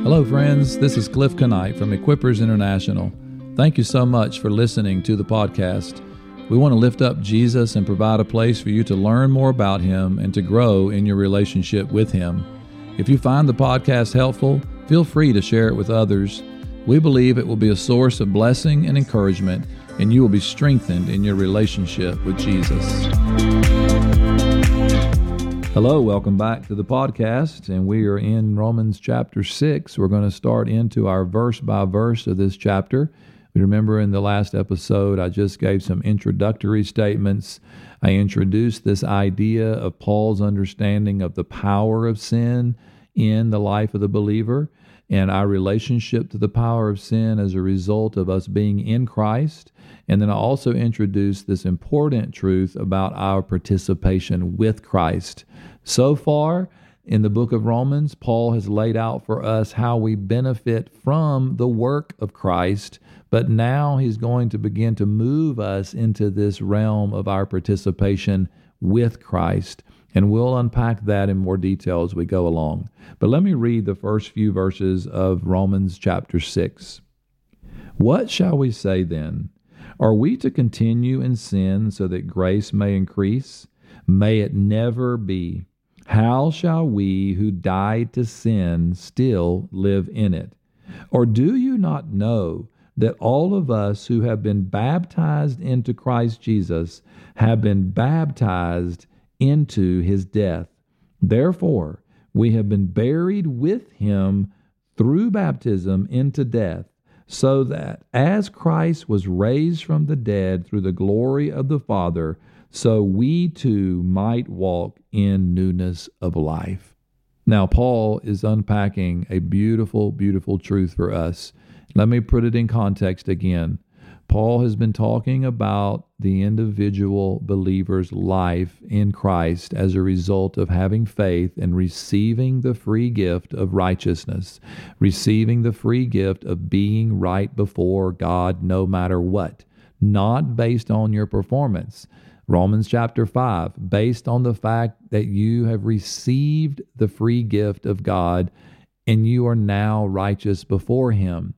Hello, friends. This is Cliff Knight from Equippers International. Thank you so much for listening to the podcast. We want to lift up Jesus and provide a place for you to learn more about Him and to grow in your relationship with Him. If you find the podcast helpful, feel free to share it with others. We believe it will be a source of blessing and encouragement, and you will be strengthened in your relationship with Jesus. Hello, welcome back to the podcast, and we are in Romans chapter 6. We're going to start into our verse by verse of this chapter. You remember in the last episode, I just gave some introductory statements. I introduced this idea of Paul's understanding of the power of sin in the life of the believer and our relationship to the power of sin as a result of us being in Christ. And then I also introduced this important truth about our participation with Christ. So far, in the book of Romans, Paul has laid out for us how we benefit from the work of Christ, but now he's going to begin to move us into this realm of our participation with Christ, and we'll unpack that in more detail as we go along. But let me read the first few verses of Romans chapter 6. What shall we say then? Are we to continue in sin so that grace may increase? May it never be. How shall we who died to sin still live in it? Or do you not know that all of us who have been baptized into Christ Jesus have been baptized into His death? Therefore, we have been buried with Him through baptism into death, so that as Christ was raised from the dead through the glory of the Father, so we too might walk in newness of life. Now, Paul is unpacking a beautiful, beautiful truth for us. Let me put it in context again. Paul has been talking about the individual believer's life in Christ as a result of having faith and receiving the free gift of righteousness, receiving the free gift of being right before God no matter what, not based on your performance. Romans chapter 5, based on the fact that you have received the free gift of God and you are now righteous before Him.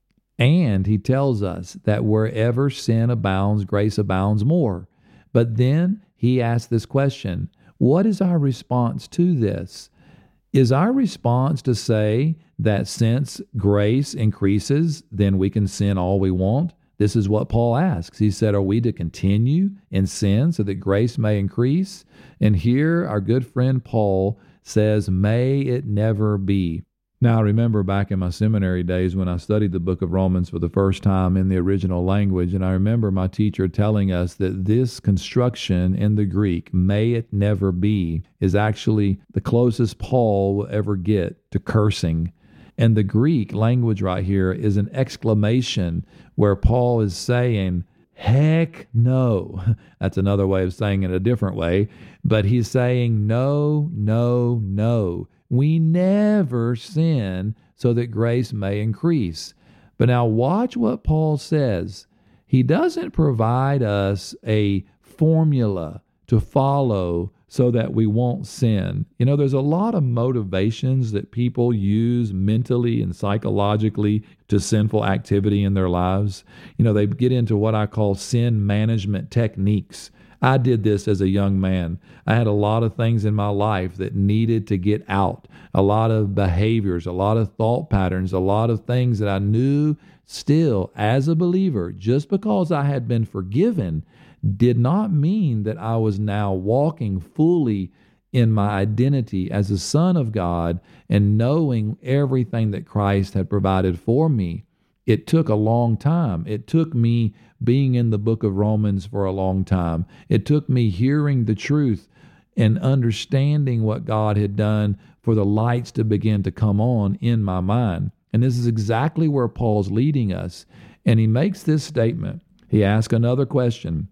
And he tells us that wherever sin abounds, grace abounds more. But then he asks this question, what is our response to this? Is our response to say that since grace increases, then we can sin all we want? This is what Paul asks. He said, are we to continue in sin so that grace may increase? And here our good friend Paul says, may it never be. Now, I remember back in my seminary days when I studied the book of Romans for the first time in the original language, and I remember my teacher telling us that this construction in the Greek, may it never be, is actually the closest Paul will ever get to cursing. And the Greek language right here is an exclamation where Paul is saying, heck no. That's another way of saying it a different way. But he's saying, no, no, no. We never sin so that grace may increase. But now watch what Paul says. He doesn't provide us a formula to follow so that we won't sin. You know, there's a lot of motivations that people use mentally and psychologically to sinful activity in their lives. You know, they get into what I call sin management techniques. I did this as a young man. I had a lot of things in my life that needed to get out, a lot of behaviors, a lot of thought patterns, a lot of things that I knew still as a believer, just because I had been forgiven, did not mean that I was now walking fully in my identity as a son of God and knowing everything that Christ had provided for me. It took a long time. It took me being in the book of Romans for a long time. It took me hearing the truth and understanding what God had done for the lights to begin to come on in my mind. And this is exactly where Paul's leading us. And he makes this statement. He asks another question.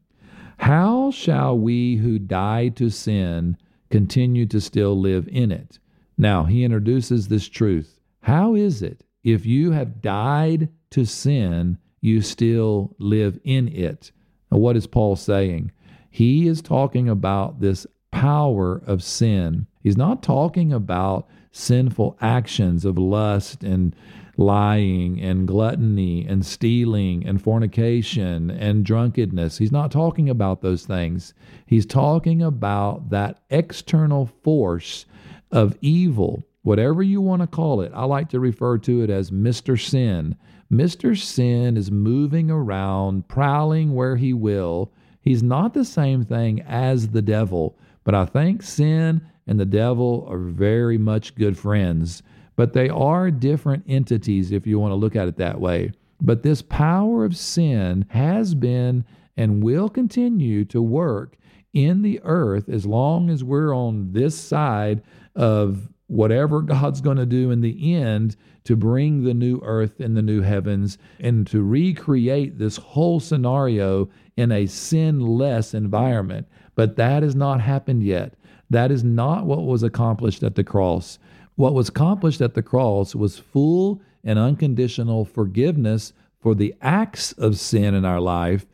How shall we who died to sin continue to still live in it? Now, he introduces this truth. How is it if you have died to sin, you still live in it? Now, what is Paul saying? He is talking about this power of sin. He's not talking about sinful actions of lust and lying and gluttony and stealing and fornication and drunkenness. He's not talking about those things. He's talking about that external force of evil, whatever you want to call it. I like to refer to it as Mr. Sin. Mr. Sin is moving around, prowling where he will. He's not the same thing as the devil, but I think sin and the devil are very much good friends. But they are different entities if you want to look at it that way. But this power of sin has been and will continue to work in the earth as long as we're on this side of whatever God's going to do in the end to bring the new earth and the new heavens and to recreate this whole scenario in a sinless environment. But that has not happened yet. That is not what was accomplished at the cross. What was accomplished at the cross was full and unconditional forgiveness for the acts of sin in our life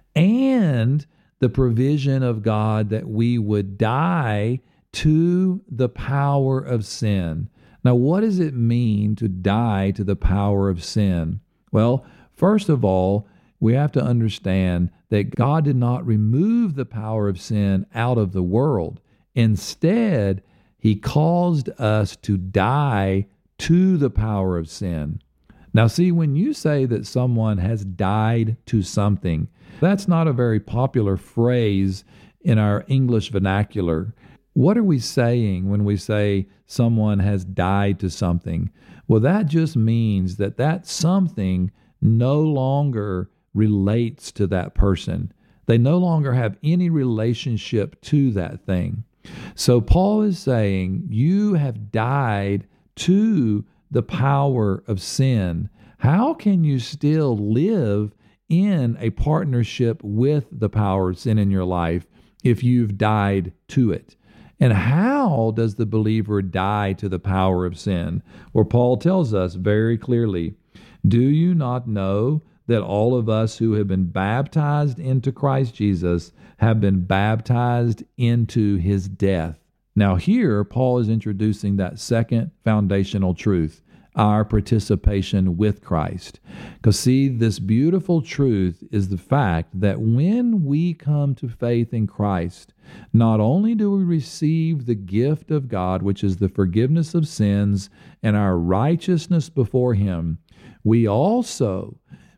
and the provision of God that we would die to the power of sin. Now, what does it mean to die to the power of sin? Well, first of all, we have to understand that God did not remove the power of sin out of the world. Instead, He caused us to die to the power of sin. Now, see, when you say that someone has died to something, that's not a very popular phrase in our English vernacular. What are we saying when we say someone has died to something? Well, that just means that that something no longer relates to that person. They no longer have any relationship to that thing. So Paul is saying, you have died to the power of sin. How can you still live in a partnership with the power of sin in your life if you've died to it? And how does the believer die to the power of sin? Well, Paul tells us very clearly, do you not know that all of us who have been baptized into Christ Jesus have been baptized into his death? Now here, Paul is introducing that second foundational truth, our participation with Christ. Because see, this beautiful truth is the fact that when we come to faith in Christ, not only do we receive the gift of God, which is the forgiveness of sins and our righteousness before him, we also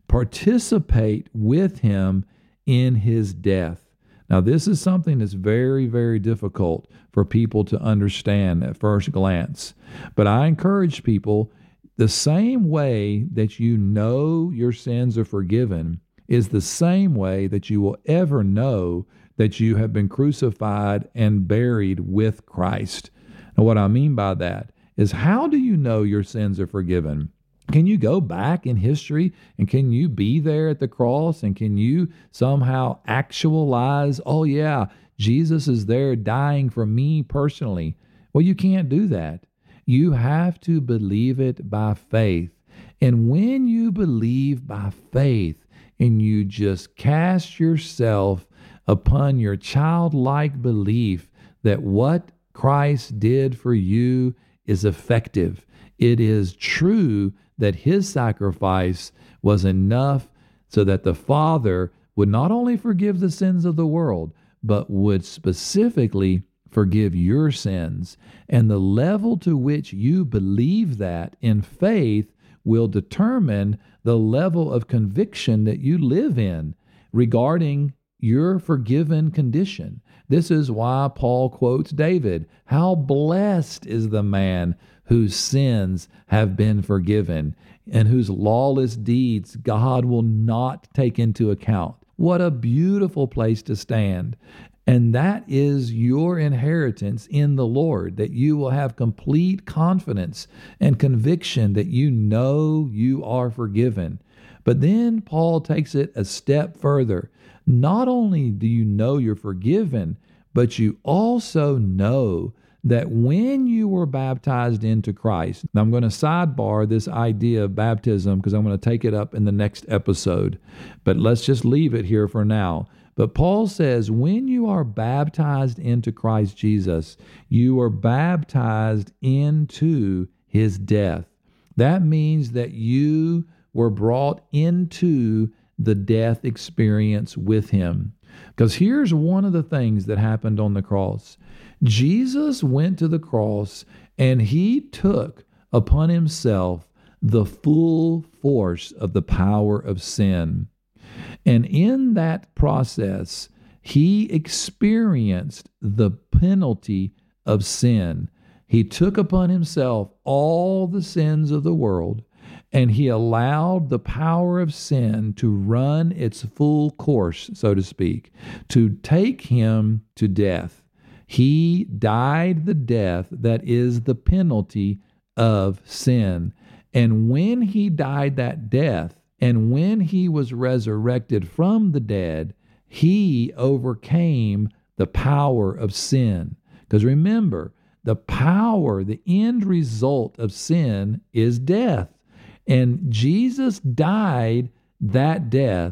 participate with him in his death. Now, this is something that's very, very difficult for people to understand at first glance. But I encourage people, the same way that you know your sins are forgiven is the same way that you will ever know that you have been crucified and buried with Christ. Now, what I mean by that is, how do you know your sins are forgiven? Can you go back in history and can you be there at the cross and can you somehow actualize, oh yeah, Jesus is there dying for me personally? Well, you can't do that. You have to believe it by faith. And when you believe by faith and you just cast yourself upon your childlike belief that what Christ did for you is effective, it is true that his sacrifice was enough so that the Father would not only forgive the sins of the world, but would specifically forgive your sins. And the level to which you believe that in faith will determine the level of conviction that you live in regarding your forgiven condition. This is why Paul quotes David, "How blessed is the man whose sins have been forgiven and whose lawless deeds God will not take into account." What a beautiful place to stand. And that is your inheritance in the Lord, that you will have complete confidence and conviction that you know you are forgiven. But then Paul takes it a step further. Not only do you know you're forgiven, but you also know that when you were baptized into Christ, now I'm going to sidebar this idea of baptism because I'm going to take it up in the next episode, but let's just leave it here for now. But Paul says, when you are baptized into Christ Jesus, you are baptized into his death. That means that you were brought into the death experience with him. Because here's one of the things that happened on the cross. Jesus went to the cross and he took upon himself the full force of the power of sin. And in that process, he experienced the penalty of sin. He took upon himself all the sins of the world, and he allowed the power of sin to run its full course, so to speak, to take him to death. He died the death that is the penalty of sin. And when he died that death, and when he was resurrected from the dead, he overcame the power of sin. Because remember, the power, the end result of sin is death. And Jesus died that death,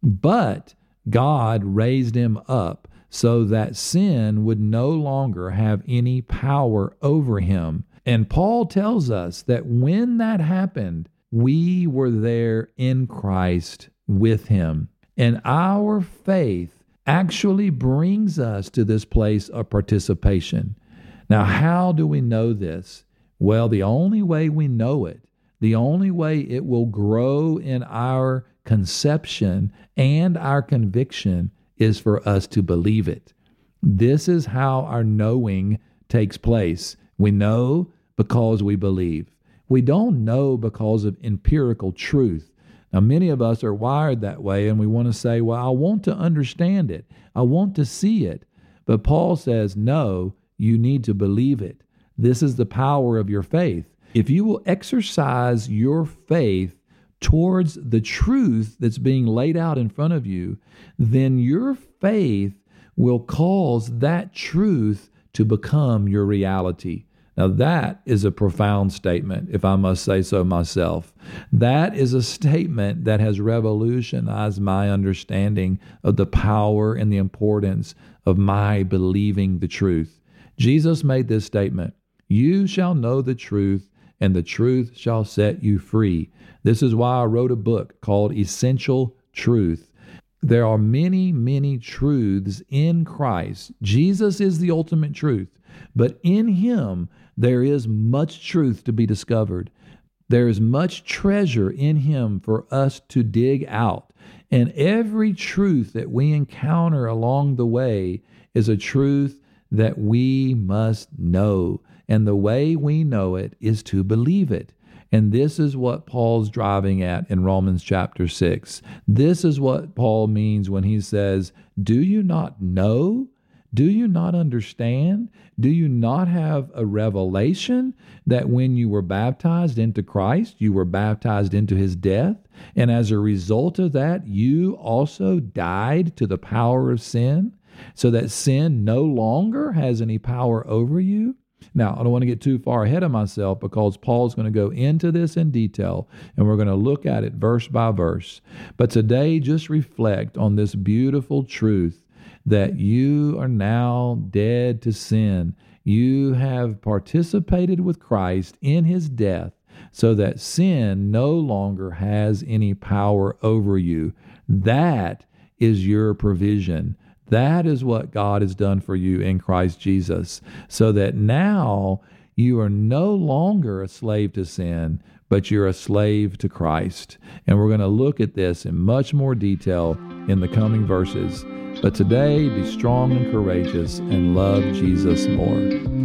but God raised him up so that sin would no longer have any power over him. And Paul tells us that when that happened, we were there in Christ with him. And our faith actually brings us to this place of participation. Now, how do we know this? Well, the only way we know it, the only way it will grow in our conception and our conviction is for us to believe it. This is how our knowing takes place. We know because we believe. We don't know because of empirical truth. Now, many of us are wired that way, and we want to say, well, I want to understand it. I want to see it. But Paul says, no, you need to believe it. This is the power of your faith. If you will exercise your faith towards the truth that's being laid out in front of you, then your faith will cause that truth to become your reality. Now, that is a profound statement, if I must say so myself. That is a statement that has revolutionized my understanding of the power and the importance of my believing the truth. Jesus made this statement, "You shall know the truth, and the truth shall set you free." This is why I wrote a book called Essential Truth. There are many, many truths in Christ. Jesus is the ultimate truth, but in him, there is much truth to be discovered. There is much treasure in him for us to dig out. And every truth that we encounter along the way is a truth that we must know. And the way we know it is to believe it. And this is what Paul's driving at in Romans chapter 6. This is what Paul means when he says, do you not know? Do you not understand? Do you not have a revelation that when you were baptized into Christ, you were baptized into his death? And as a result of that, you also died to the power of sin, so that sin no longer has any power over you? Now, I don't want to get too far ahead of myself because Paul's going to go into this in detail, and we're going to look at it verse by verse. But today, just reflect on this beautiful truth that you are now dead to sin. You have participated with Christ in his death so that sin no longer has any power over you. That is your provision. That is what God has done for you in Christ Jesus, so that now you are no longer a slave to sin, but you're a slave to Christ. And we're going to look at this in much more detail in the coming verses. But today, be strong and courageous and love Jesus more.